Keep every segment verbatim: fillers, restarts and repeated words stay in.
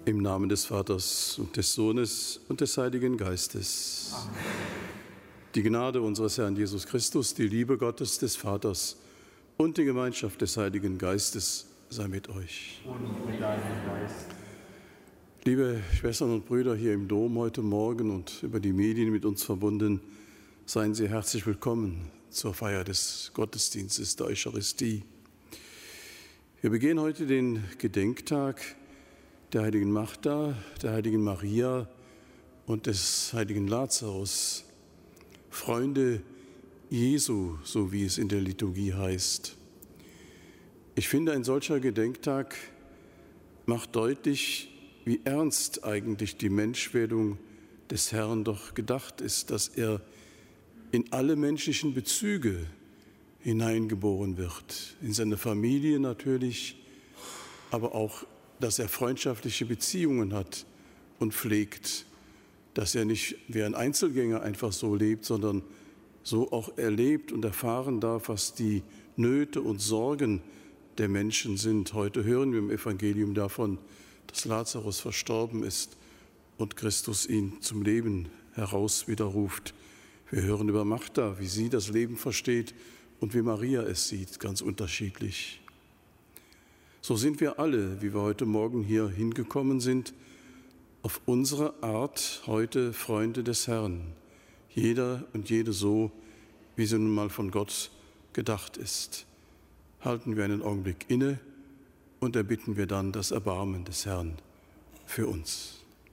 Im Namen des Vaters und des Sohnes und des Heiligen Geistes. Amen. Die Gnade unseres Herrn Jesus Christus, die Liebe Gottes des Vaters und die Gemeinschaft des Heiligen Geistes sei mit euch. Und mit deinem Geist. Liebe Schwestern und Brüder hier im Dom heute Morgen und über die Medien mit uns verbunden, seien Sie herzlich willkommen zur Feier des Gottesdienstes der Eucharistie. Wir begehen heute den Gedenktag der heiligen Martha, der heiligen Maria und des heiligen Lazarus, Freunde Jesu, so wie es in der Liturgie heißt. Ich finde, ein solcher Gedenktag macht deutlich, wie ernst eigentlich die Menschwerdung des Herrn doch gedacht ist, dass er in alle menschlichen Bezüge hineingeboren wird, in seine Familie natürlich, aber auch, dass er freundschaftliche Beziehungen hat und pflegt, dass er nicht wie ein Einzelgänger einfach so lebt, sondern so auch erlebt und erfahren darf, was die Nöte und Sorgen der Menschen sind. Heute hören wir im Evangelium davon, dass Lazarus verstorben ist und Christus ihn zum Leben heraus widerruft. Wir hören über Martha, wie sie das Leben versteht und wie Maria es sieht, ganz unterschiedlich. So sind wir alle, wie wir heute Morgen hier hingekommen sind, auf unsere Art heute Freunde des Herrn. Jeder und jede so, wie sie nun mal von Gott gedacht ist. Halten wir einen Augenblick inne und erbitten wir dann das Erbarmen des Herrn für uns.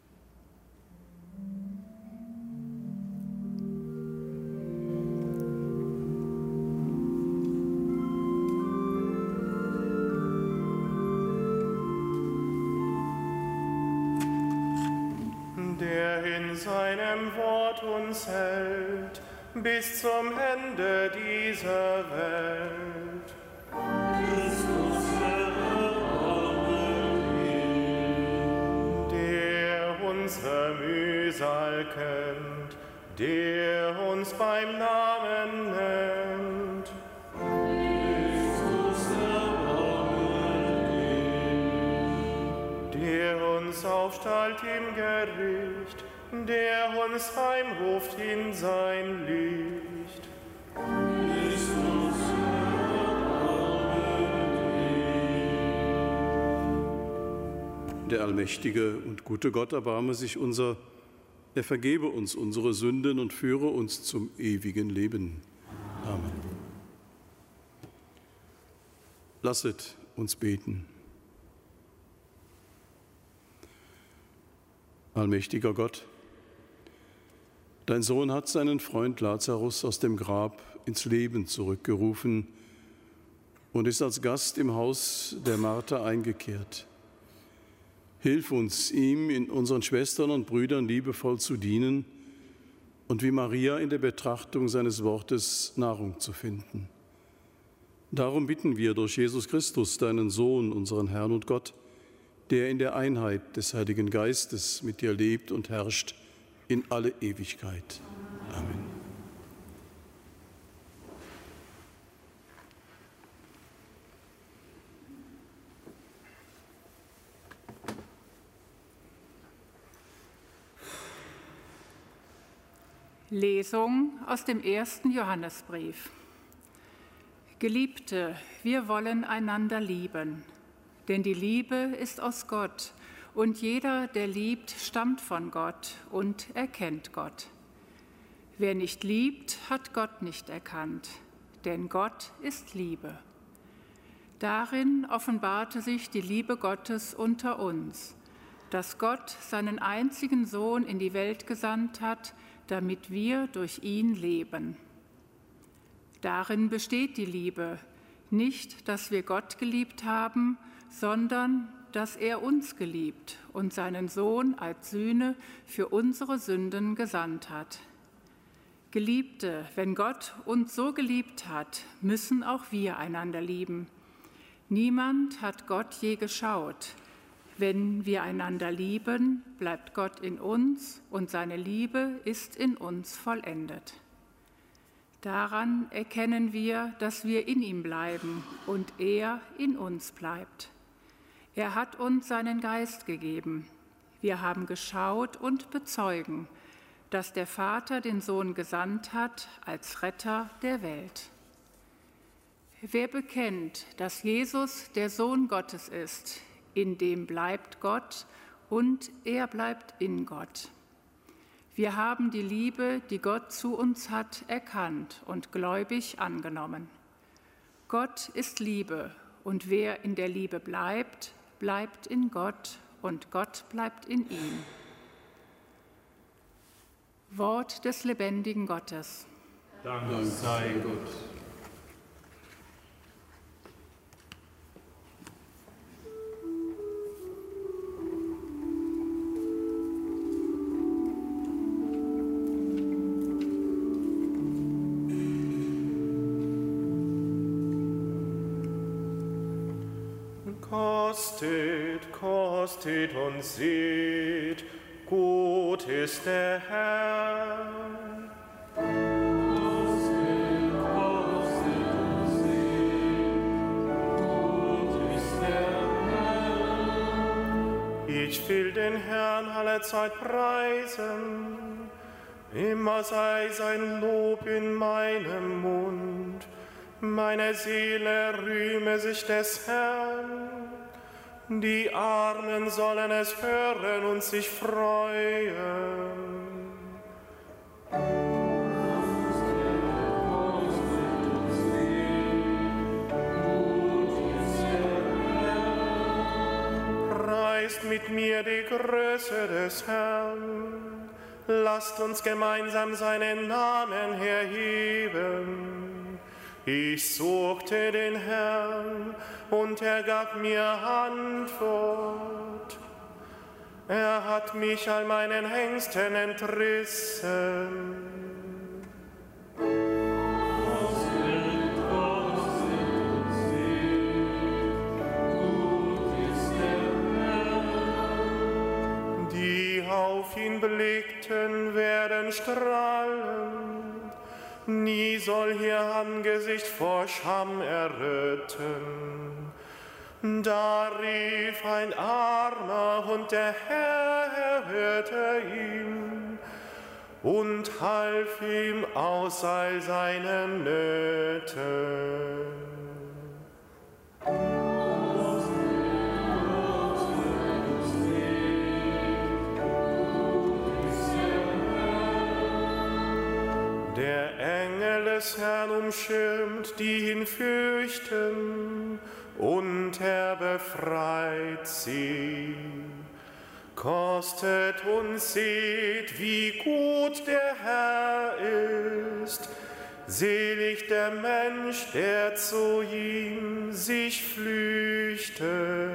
Seinem Wort uns hält bis zum Ende dieser Welt. Christus, der unsere Mühsal kennt, der uns beim Namen nennt. Christus, der uns aufstellt im Gericht, der uns heimruft in sein Licht. Christus, der allmächtige und gute Gott erbarme sich unser, er vergebe uns unsere Sünden und führe uns zum ewigen Leben. Amen. Lasset uns beten. Allmächtiger Gott, dein Sohn hat seinen Freund Lazarus aus dem Grab ins Leben zurückgerufen und ist als Gast im Haus der Martha eingekehrt. Hilf uns, ihm in unseren Schwestern und Brüdern liebevoll zu dienen und wie Maria in der Betrachtung seines Wortes Nahrung zu finden. Darum bitten wir durch Jesus Christus, deinen Sohn, unseren Herrn und Gott, der in der Einheit des Heiligen Geistes mit dir lebt und herrscht, in alle Ewigkeit. Amen. Lesung aus dem ersten Johannesbrief. Geliebte, wir wollen einander lieben, denn die Liebe ist aus Gott. Und jeder, der liebt, stammt von Gott und erkennt Gott. Wer nicht liebt, hat Gott nicht erkannt, denn Gott ist Liebe. Darin offenbarte sich die Liebe Gottes unter uns, dass Gott seinen einzigen Sohn in die Welt gesandt hat, damit wir durch ihn leben. Darin besteht die Liebe, nicht, dass wir Gott geliebt haben, sondern dass er uns geliebt und seinen Sohn als Sühne für unsere Sünden gesandt hat. Geliebte, wenn Gott uns so geliebt hat, müssen auch wir einander lieben. Niemand hat Gott je geschaut. Wenn wir einander lieben, bleibt Gott in uns und seine Liebe ist in uns vollendet. Daran erkennen wir, dass wir in ihm bleiben und er in uns bleibt. Er hat uns seinen Geist gegeben. Wir haben geschaut und bezeugen, dass der Vater den Sohn gesandt hat als Retter der Welt. Wer bekennt, dass Jesus der Sohn Gottes ist, in dem bleibt Gott und er bleibt in Gott. Wir haben die Liebe, die Gott zu uns hat, erkannt und gläubig angenommen. Gott ist Liebe, und wer in der Liebe bleibt, bleibt in Gott und Gott bleibt in ihm. Wort des lebendigen Gottes. Dank sei Gott. Kostet, kostet und seht, gut ist der Herr. Kostet, kostet und seht, gut ist der Herr. Ich will den Herrn allezeit preisen, immer sei sein Lob in meinem Mund. Meine Seele rühme sich des Herrn, die Armen sollen es hören und sich freuen. Preist mit mir die Größe des Herrn, lasst uns gemeinsam seinen Namen erheben. Ich suchte den Herrn, und er gab mir Antwort. Er hat mich all meinen Ängsten entrissen. Kostet, kostet und seht, gut ist der Herr. Die auf ihn blickten, werden strahlen. Nie soll ihr Angesicht vor Scham erröten. Da rief ein Armer, und der Herr erhörte ihn und half ihm aus all seinen Nöten. Der Engel des Herrn umschirmt, die ihn fürchten, und er befreit sie. Kostet und seht, wie gut der Herr ist. Selig der Mensch, der zu ihm sich flüchtet.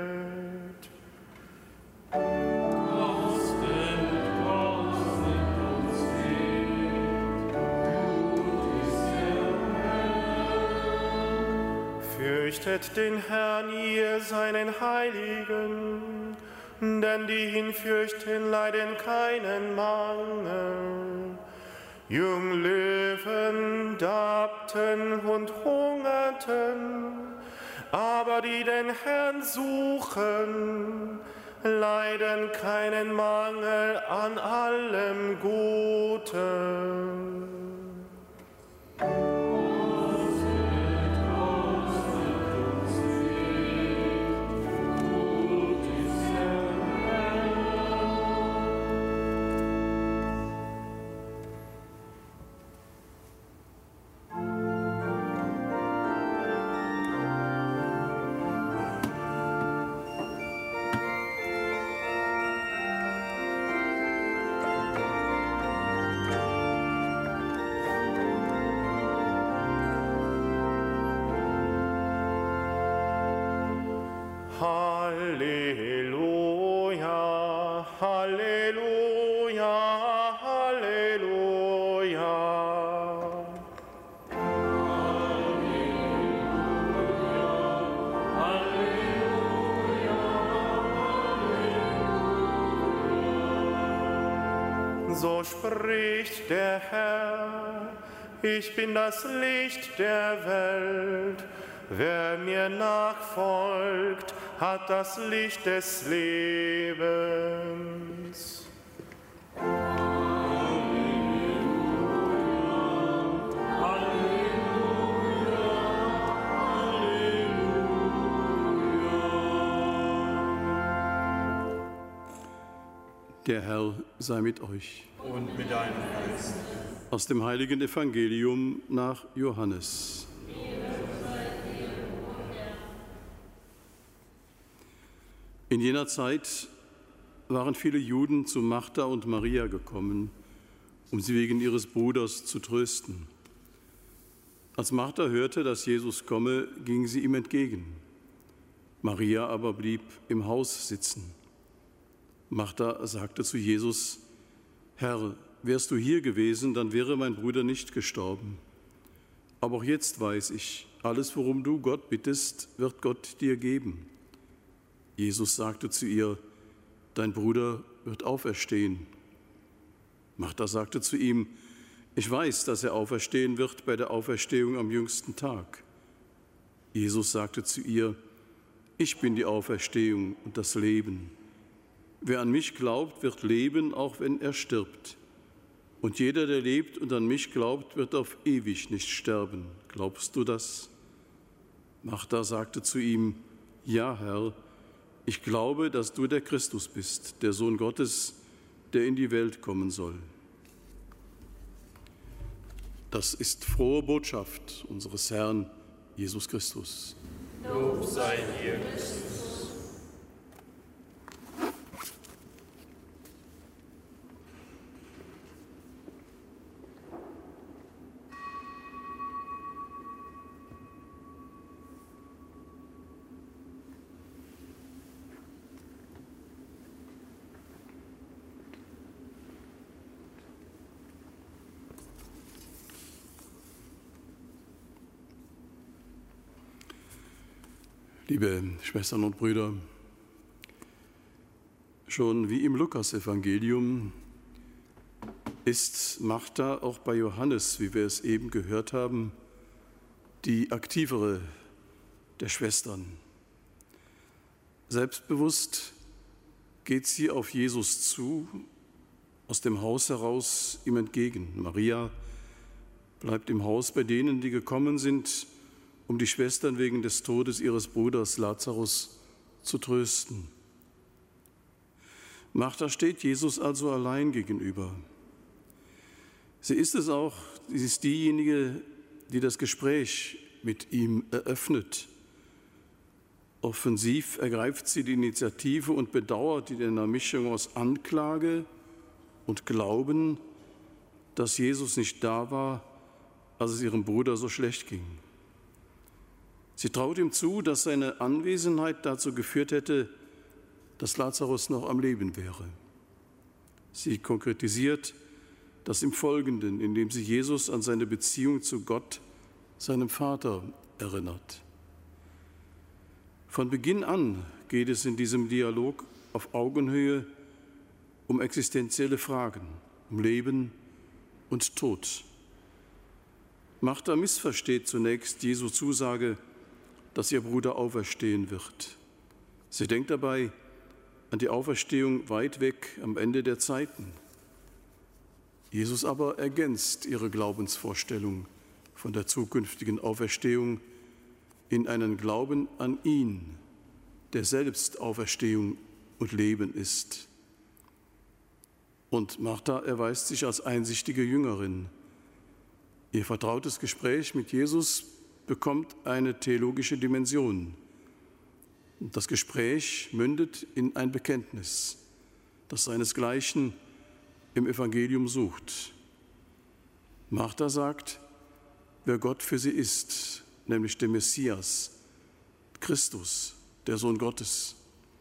Fürchtet den Herrn, ihr seinen Heiligen, denn die ihn fürchten, leiden keinen Mangel. Junglöwen darbten und hungerten, aber die den Herrn suchen, leiden keinen Mangel an allem Guten. Halleluja, Halleluja, Halleluja. Halleluja, Halleluja. So spricht der Herr, ich bin das Licht der Welt. Wer mir nachfolgt, hat das Licht des Lebens. Der Herr sei mit euch. Und mit deinem Geist. Aus dem heiligen Evangelium nach Johannes. In jener Zeit waren viele Juden zu Martha und Maria gekommen, um sie wegen ihres Bruders zu trösten. Als Martha hörte, dass Jesus komme, ging sie ihm entgegen. Maria aber blieb im Haus sitzen. Martha sagte zu Jesus: Herr, wärst du hier gewesen, dann wäre mein Bruder nicht gestorben. Aber auch jetzt weiß ich, alles, worum du Gott bittest, wird Gott dir geben. Jesus sagte zu ihr: Dein Bruder wird auferstehen. Martha sagte zu ihm: Ich weiß, dass er auferstehen wird bei der Auferstehung am jüngsten Tag. Jesus sagte zu ihr: Ich bin die Auferstehung und das Leben. Wer an mich glaubt, wird leben, auch wenn er stirbt. Und jeder, der lebt und an mich glaubt, wird auf ewig nicht sterben. Glaubst du das? Martha sagte zu ihm: Ja, Herr, ich glaube, dass du der Christus bist, der Sohn Gottes, der in die Welt kommen soll. Das ist frohe Botschaft unseres Herrn Jesus Christus. Lob sei dir, Christus. Liebe Schwestern und Brüder, schon wie im Lukasevangelium ist Martha auch bei Johannes, wie wir es eben gehört haben, die aktivere der Schwestern. Selbstbewusst geht sie auf Jesus zu, aus dem Haus heraus ihm entgegen. Maria bleibt im Haus bei denen, die gekommen sind, um die Schwestern wegen des Todes ihres Bruders Lazarus zu trösten. Martha steht Jesus also allein gegenüber. Sie ist es auch, sie ist diejenige, die das Gespräch mit ihm eröffnet. Offensiv ergreift sie die Initiative und bedauert in einer Mischung aus Anklage und Glauben, dass Jesus nicht da war, als es ihrem Bruder so schlecht ging. Sie traut ihm zu, dass seine Anwesenheit dazu geführt hätte, dass Lazarus noch am Leben wäre. Sie konkretisiert das im Folgenden, indem sie Jesus an seine Beziehung zu Gott, seinem Vater, erinnert. Von Beginn an geht es in diesem Dialog auf Augenhöhe um existenzielle Fragen, um Leben und Tod. Martha missversteht zunächst Jesu Zusage, dass ihr Bruder auferstehen wird. Sie denkt dabei an die Auferstehung weit weg am Ende der Zeiten. Jesus aber ergänzt ihre Glaubensvorstellung von der zukünftigen Auferstehung in einen Glauben an ihn, der selbst Auferstehung und Leben ist. Und Martha erweist sich als einsichtige Jüngerin. Ihr vertrautes Gespräch mit Jesus bekommt eine theologische Dimension. Das Gespräch mündet in ein Bekenntnis, das seinesgleichen im Evangelium sucht. Martha sagt, wer Gott für sie ist, nämlich der Messias, Christus, der Sohn Gottes.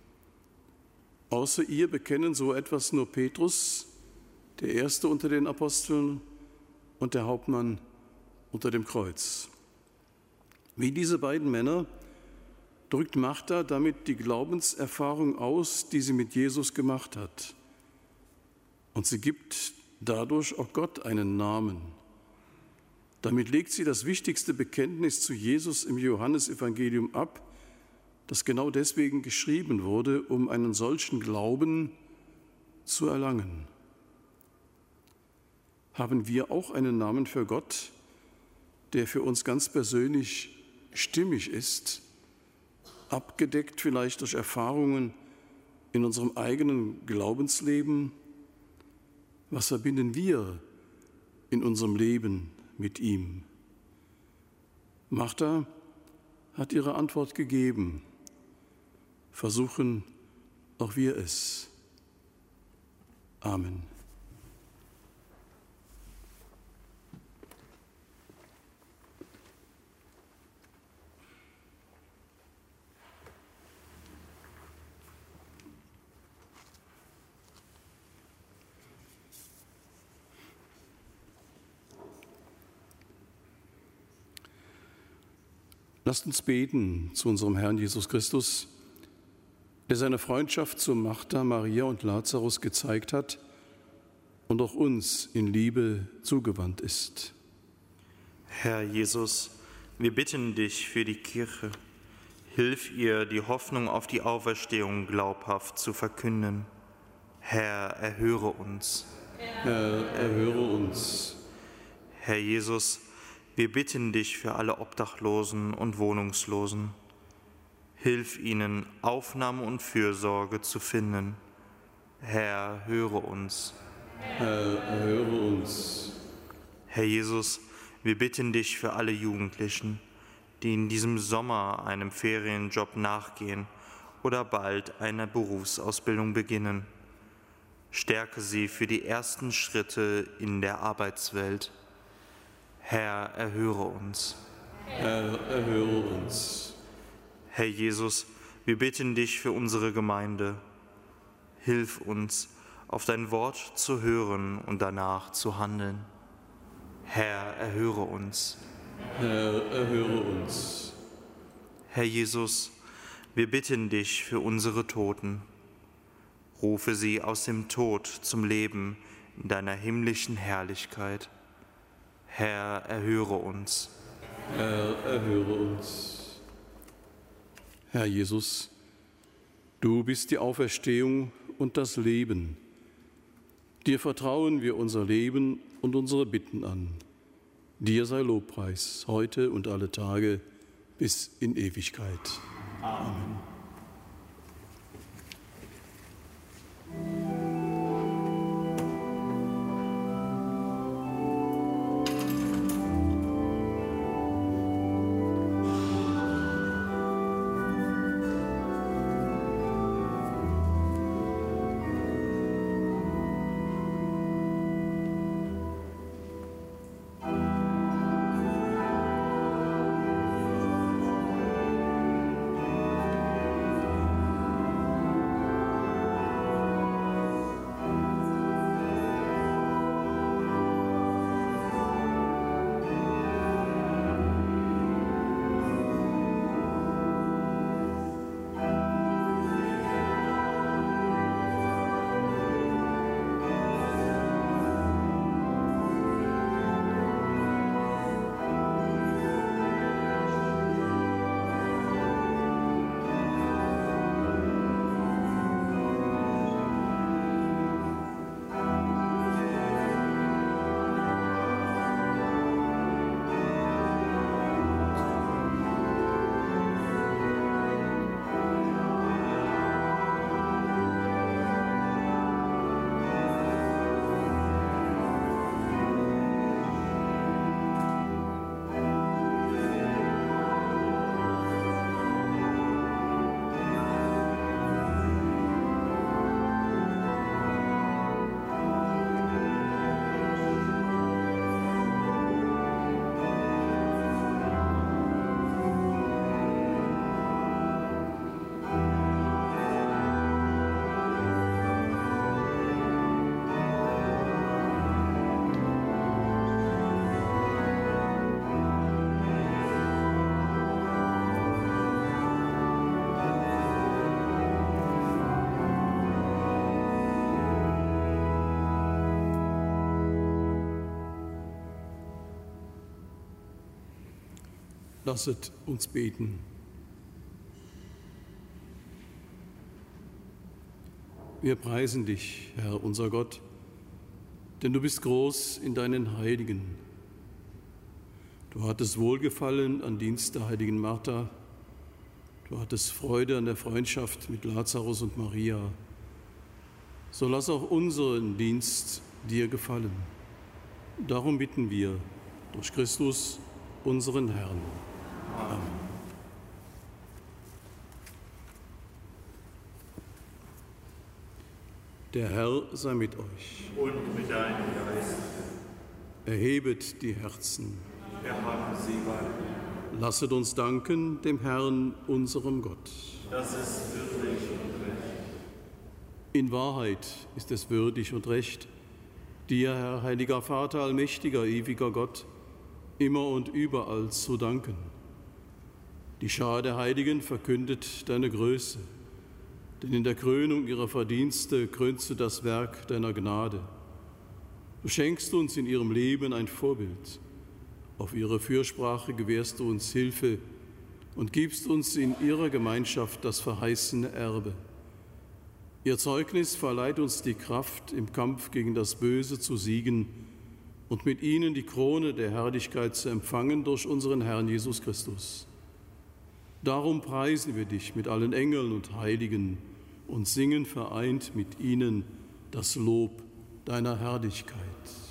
Außer ihr bekennen so etwas nur Petrus, der Erste unter den Aposteln, und der Hauptmann unter dem Kreuz. Wie diese beiden Männer drückt Martha damit die Glaubenserfahrung aus, die sie mit Jesus gemacht hat. Und sie gibt dadurch auch Gott einen Namen. Damit legt sie das wichtigste Bekenntnis zu Jesus im Johannesevangelium ab, das genau deswegen geschrieben wurde, um einen solchen Glauben zu erlangen. Haben wir auch einen Namen für Gott, der für uns ganz persönlich stimmig ist, abgedeckt vielleicht durch Erfahrungen in unserem eigenen Glaubensleben? Was verbinden wir in unserem Leben mit ihm? Martha hat ihre Antwort gegeben. Versuchen auch wir es. Amen. Lasst uns beten zu unserem Herrn Jesus Christus, der seine Freundschaft zu Martha, Maria und Lazarus gezeigt hat und auch uns in Liebe zugewandt ist. Herr Jesus, wir bitten dich für die Kirche. Hilf ihr, die Hoffnung auf die Auferstehung glaubhaft zu verkünden. Herr, erhöre uns. Herr, erhöre uns. Herr Jesus, wir bitten dich für alle Obdachlosen und Wohnungslosen. Hilf ihnen, Aufnahme und Fürsorge zu finden. Herr, höre uns. Herr, erhöre uns. Herr Jesus, wir bitten dich für alle Jugendlichen, die in diesem Sommer einem Ferienjob nachgehen oder bald eine Berufsausbildung beginnen. Stärke sie für die ersten Schritte in der Arbeitswelt. Herr, erhöre uns. Herr, erhöre uns. Herr Jesus, wir bitten dich für unsere Gemeinde. Hilf uns, auf dein Wort zu hören und danach zu handeln. Herr, erhöre uns. Herr, erhöre uns. Herr Jesus, wir bitten dich für unsere Toten. Rufe sie aus dem Tod zum Leben in deiner himmlischen Herrlichkeit. Herr, erhöre uns. Herr, erhöre uns. Herr Jesus, du bist die Auferstehung und das Leben. Dir vertrauen wir unser Leben und unsere Bitten an. Dir sei Lobpreis heute und alle Tage bis in Ewigkeit. Amen. Lasset uns beten. Wir preisen dich, Herr unser Gott, denn du bist groß in deinen Heiligen. Du hattest Wohlgefallen an Dienst der heiligen Martha. Du hattest Freude an der Freundschaft mit Lazarus und Maria. So lass auch unseren Dienst dir gefallen. Darum bitten wir durch Christus, unseren Herrn. Amen. Der Herr sei mit euch. Und mit deinem Geist. Erhebet die Herzen. Wir haben sie bei. Lasset uns danken dem Herrn, unserem Gott. Das ist würdig und recht. In Wahrheit ist es würdig und recht, dir, Herr, heiliger Vater, allmächtiger, ewiger Gott, immer und überall zu danken. Die Schar der Heiligen verkündet deine Größe, denn in der Krönung ihrer Verdienste krönst du das Werk deiner Gnade. Du schenkst uns in ihrem Leben ein Vorbild. Auf ihre Fürsprache gewährst du uns Hilfe und gibst uns in ihrer Gemeinschaft das verheißene Erbe. Ihr Zeugnis verleiht uns die Kraft, im Kampf gegen das Böse zu siegen und mit ihnen die Krone der Herrlichkeit zu empfangen durch unseren Herrn Jesus Christus. Darum preisen wir dich mit allen Engeln und Heiligen und singen vereint mit ihnen das Lob deiner Herrlichkeit.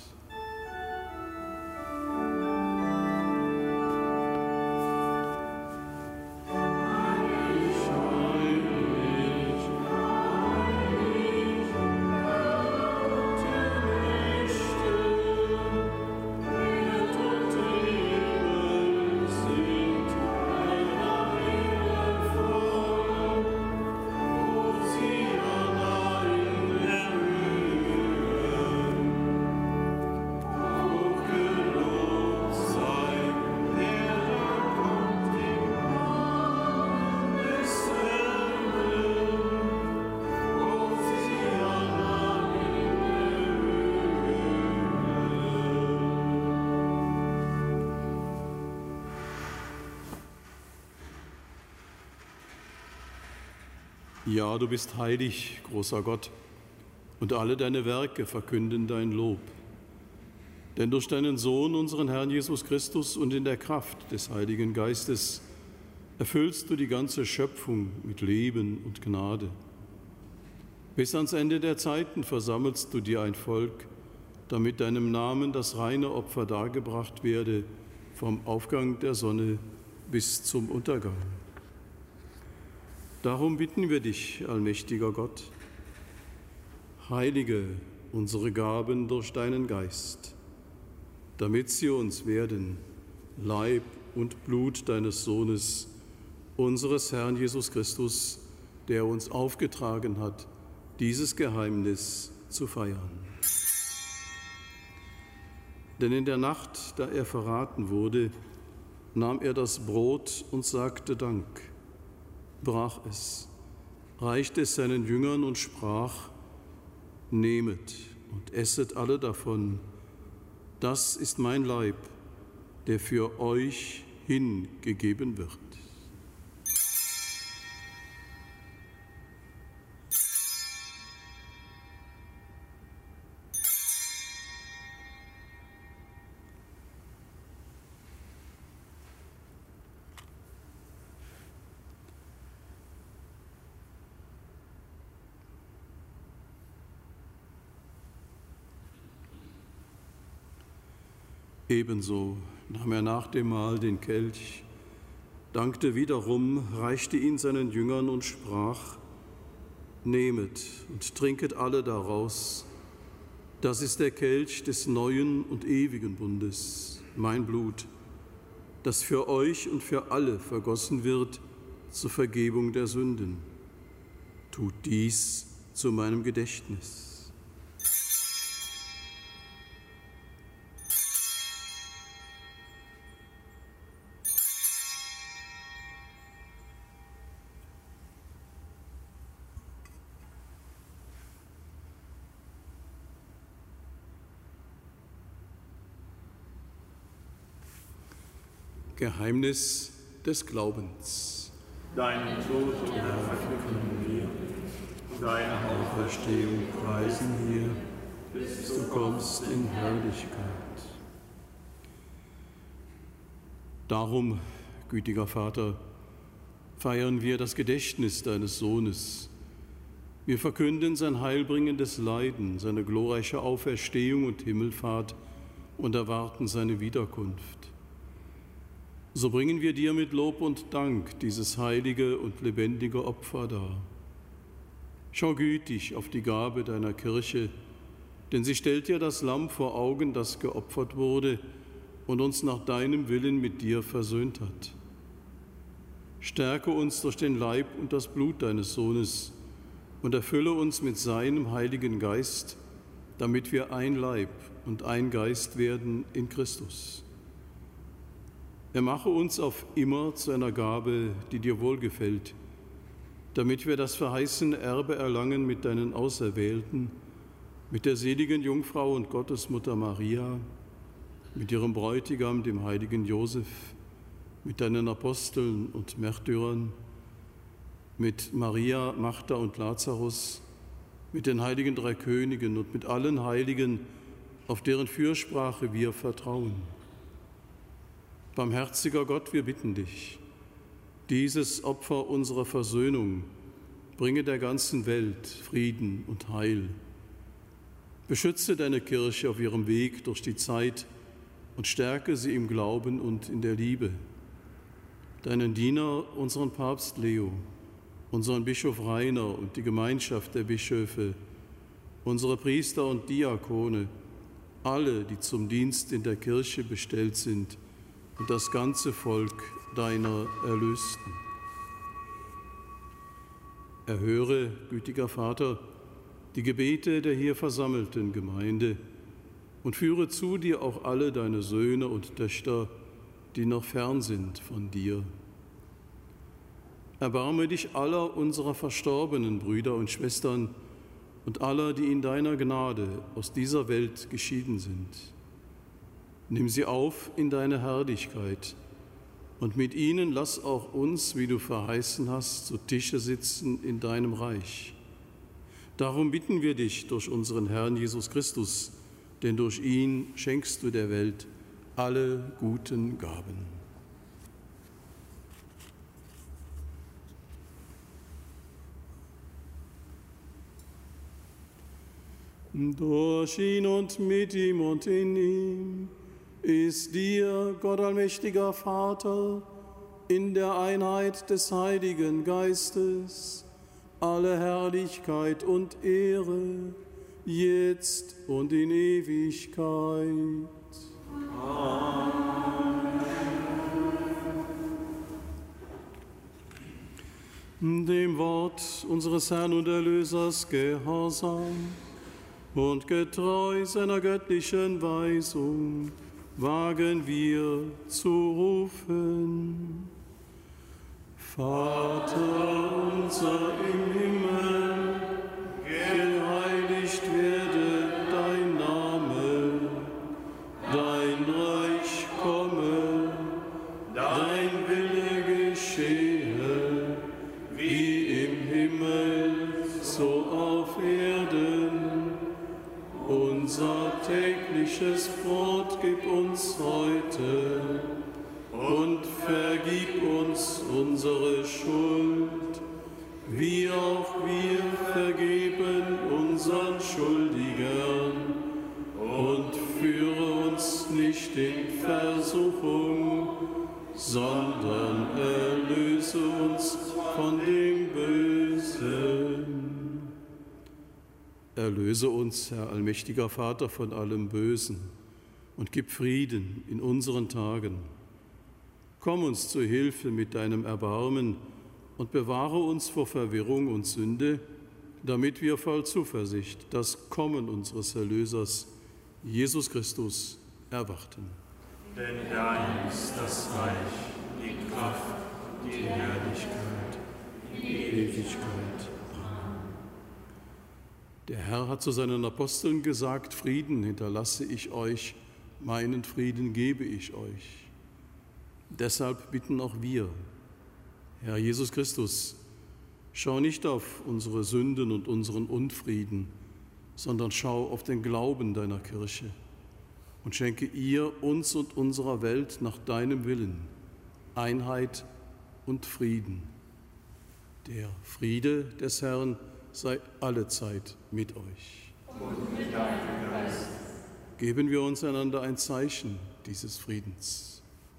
Ja, du bist heilig, großer Gott, und alle deine Werke verkünden dein Lob. Denn durch deinen Sohn, unseren Herrn Jesus Christus, und in der Kraft des Heiligen Geistes erfüllst du die ganze Schöpfung mit Leben und Gnade. Bis ans Ende der Zeiten versammelst du dir ein Volk, damit deinem Namen das reine Opfer dargebracht werde, vom Aufgang der Sonne bis zum Untergang. Darum bitten wir dich, allmächtiger Gott, heilige unsere Gaben durch deinen Geist, damit sie uns werden, Leib und Blut deines Sohnes, unseres Herrn Jesus Christus, der uns aufgetragen hat, dieses Geheimnis zu feiern. Denn in der Nacht, da er verraten wurde, nahm er das Brot und sagte Dank, brach es, reichte es seinen Jüngern und sprach, nehmet und esset alle davon, das ist mein Leib, der für euch hingegeben wird. Ebenso nahm er nach dem Mahl den Kelch, dankte wiederum, reichte ihn seinen Jüngern und sprach, nehmet und trinket alle daraus, das ist der Kelch des neuen und ewigen Bundes, mein Blut, das für euch und für alle vergossen wird zur Vergebung der Sünden. Tut dies zu meinem Gedächtnis. Geheimnis des Glaubens. Deinen Tod verkünden wir, deine Auferstehung preisen wir, bis du kommst in Herrlichkeit. Darum, gütiger Vater, feiern wir das Gedächtnis deines Sohnes. Wir verkünden sein heilbringendes Leiden, seine glorreiche Auferstehung und Himmelfahrt und erwarten seine Wiederkunft. So bringen wir dir mit Lob und Dank dieses heilige und lebendige Opfer dar. Schau gütig auf die Gabe deiner Kirche, denn sie stellt dir das Lamm vor Augen, das geopfert wurde und uns nach deinem Willen mit dir versöhnt hat. Stärke uns durch den Leib und das Blut deines Sohnes und erfülle uns mit seinem Heiligen Geist, damit wir ein Leib und ein Geist werden in Christus. Er mache uns auf immer zu einer Gabe, die dir wohlgefällt, damit wir das verheißene Erbe erlangen mit deinen Auserwählten, mit der seligen Jungfrau und Gottesmutter Maria, mit ihrem Bräutigam, dem heiligen Josef, mit deinen Aposteln und Märtyrern, mit Maria, Martha und Lazarus, mit den heiligen drei Königen und mit allen Heiligen, auf deren Fürsprache wir vertrauen. Barmherziger Gott, wir bitten dich, dieses Opfer unserer Versöhnung bringe der ganzen Welt Frieden und Heil. Beschütze deine Kirche auf ihrem Weg durch die Zeit und stärke sie im Glauben und in der Liebe. Deinen Diener, unseren Papst Leo, unseren Bischof Rainer und die Gemeinschaft der Bischöfe, unsere Priester und Diakone, alle, die zum Dienst in der Kirche bestellt sind, und das ganze Volk deiner Erlösten. Erhöre, gütiger Vater, die Gebete der hier versammelten Gemeinde und führe zu dir auch alle deine Söhne und Töchter, die noch fern sind von dir. Erbarme dich aller unserer verstorbenen Brüder und Schwestern und aller, die in deiner Gnade aus dieser Welt geschieden sind. Nimm sie auf in deine Herrlichkeit und mit ihnen lass auch uns, wie du verheißen hast, zu Tische sitzen in deinem Reich. Darum bitten wir dich durch unseren Herrn Jesus Christus, denn durch ihn schenkst du der Welt alle guten Gaben. Durch ihn und mit ihm und in ihm ist dir, Gott allmächtiger Vater, in der Einheit des Heiligen Geistes, alle Herrlichkeit und Ehre, jetzt und in Ewigkeit. Amen. Dem Wort unseres Herrn und Erlösers gehorsam und getreu seiner göttlichen Weisung wagen wir zu rufen. Vater unser im Himmel, geheiligt werde dein Name, dein Reich komme, dein Wille geschehe, wie im Himmel, so auf Erden. Unser tägliches Brot gib uns heute und vergib uns unsere Schuld, wie auch wir vergeben unseren Schuldigern. Und führe uns nicht in Versuchung, sondern erlöse uns von dem Bösen. Erlöse uns, Herr allmächtiger Vater, von allem Bösen und gib Frieden in unseren Tagen. Komm uns zu Hilfe mit deinem Erbarmen und bewahre uns vor Verwirrung und Sünde, damit wir voll Zuversicht das Kommen unseres Erlösers, Jesus Christus, erwarten. Denn dein ist das Reich, die Kraft, die Herrlichkeit, die Ewigkeit. Der Herr hat zu seinen Aposteln gesagt, Frieden hinterlasse ich euch, meinen Frieden gebe ich euch. Deshalb bitten auch wir, Herr Jesus Christus, schau nicht auf unsere Sünden und unseren Unfrieden, sondern schau auf den Glauben deiner Kirche und schenke ihr, uns und unserer Welt nach deinem Willen Einheit und Frieden. Der Friede des Herrn sei allezeit mit euch. Und mit deinem Geist. Geben wir uns einander ein Zeichen dieses Friedens.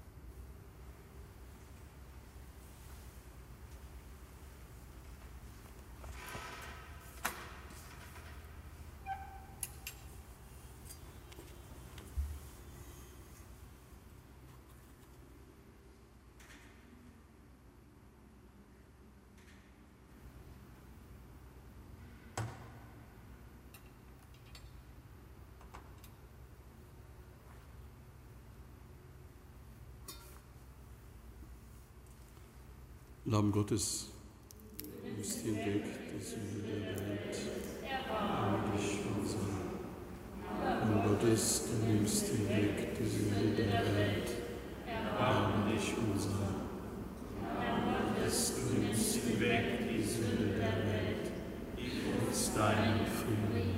Lamm Gottes, du nimmst hinweg die Sünde der Welt, erbarme dich unser. Lamm Gottes, du nimmst hinweg die Sünde der Welt, erbarme dich unser. Lamm Gottes, du nimmst hinweg die Sünde der Welt, gib uns deinen Frieden.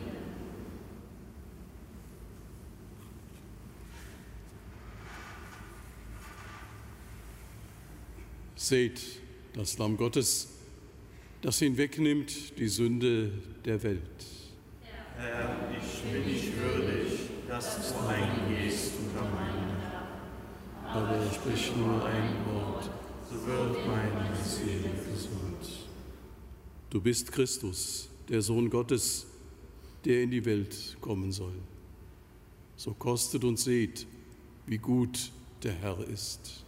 Seht das Lamm Gottes, das hinwegnimmt die Sünde der Welt. Herr, ich bin nicht würdig, dass du eingehst unter meine Nacht. Aber sprich nur ein Wort, so wird meine Seele gesund. Du bist Christus, der Sohn Gottes, der in die Welt kommen soll. So kostet und seht, wie gut der Herr ist.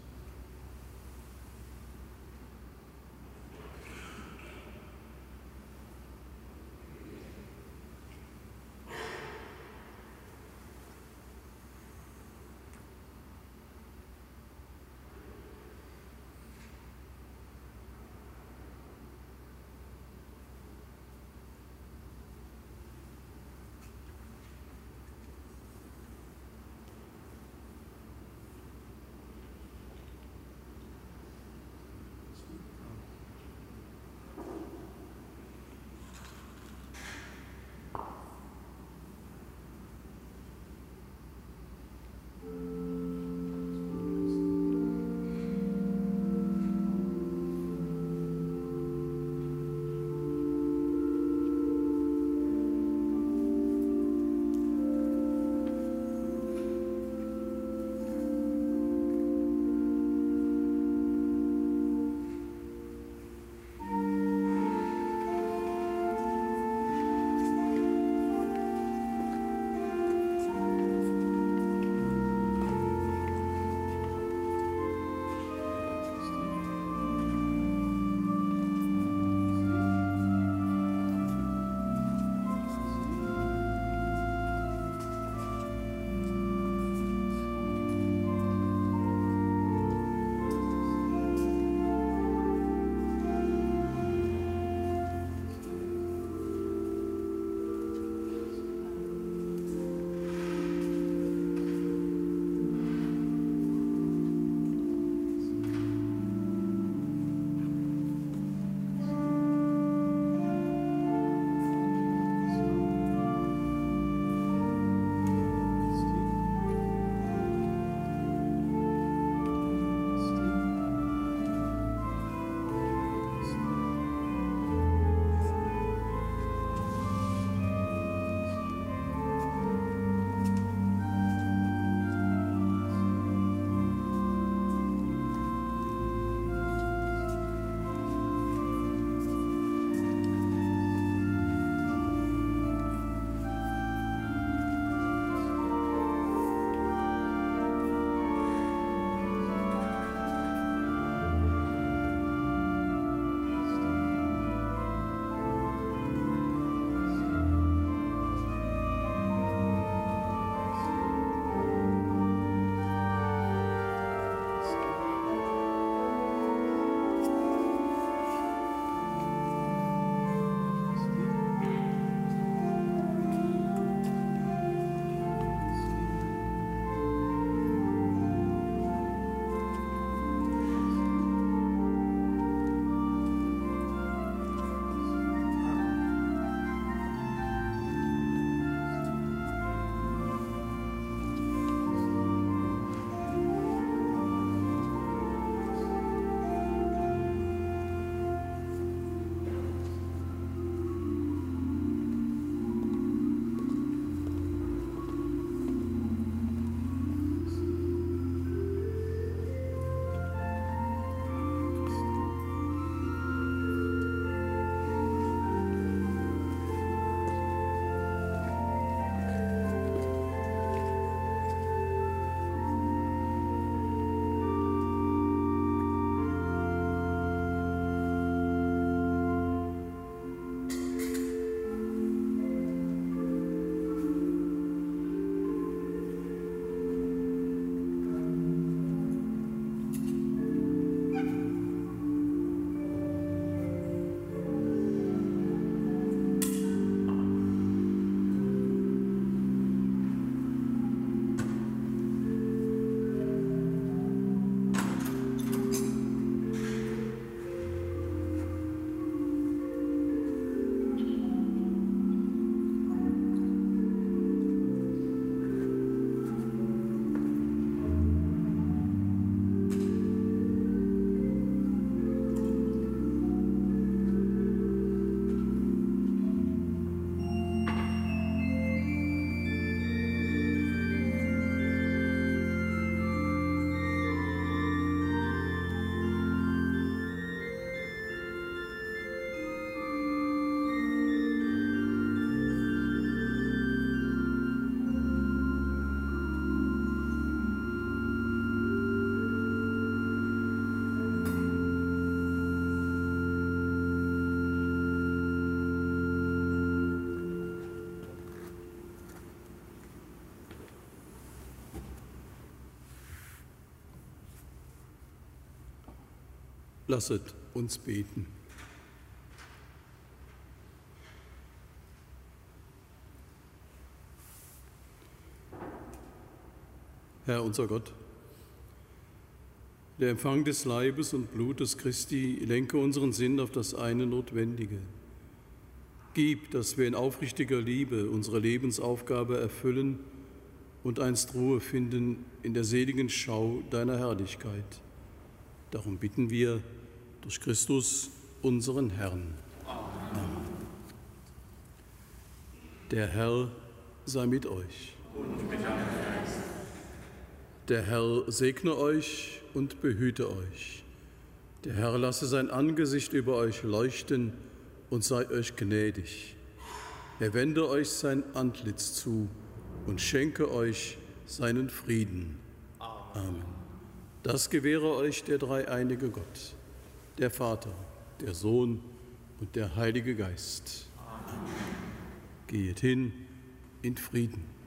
Lasset uns beten. Herr unser Gott, der Empfang des Leibes und Blutes Christi lenke unseren Sinn auf das eine Notwendige. Gib, dass wir in aufrichtiger Liebe unsere Lebensaufgabe erfüllen und einst Ruhe finden in der seligen Schau deiner Herrlichkeit. Darum bitten wir durch Christus, unseren Herrn. Amen. Der Herr sei mit euch. Und mit deinem Geist. Der Herr segne euch und behüte euch. Der Herr lasse sein Angesicht über euch leuchten und sei euch gnädig. Er wende euch sein Antlitz zu und schenke euch seinen Frieden. Amen. Das gewähre euch der dreieinige Gott, der Vater, der Sohn und der Heilige Geist. Amen. Geht hin in Frieden.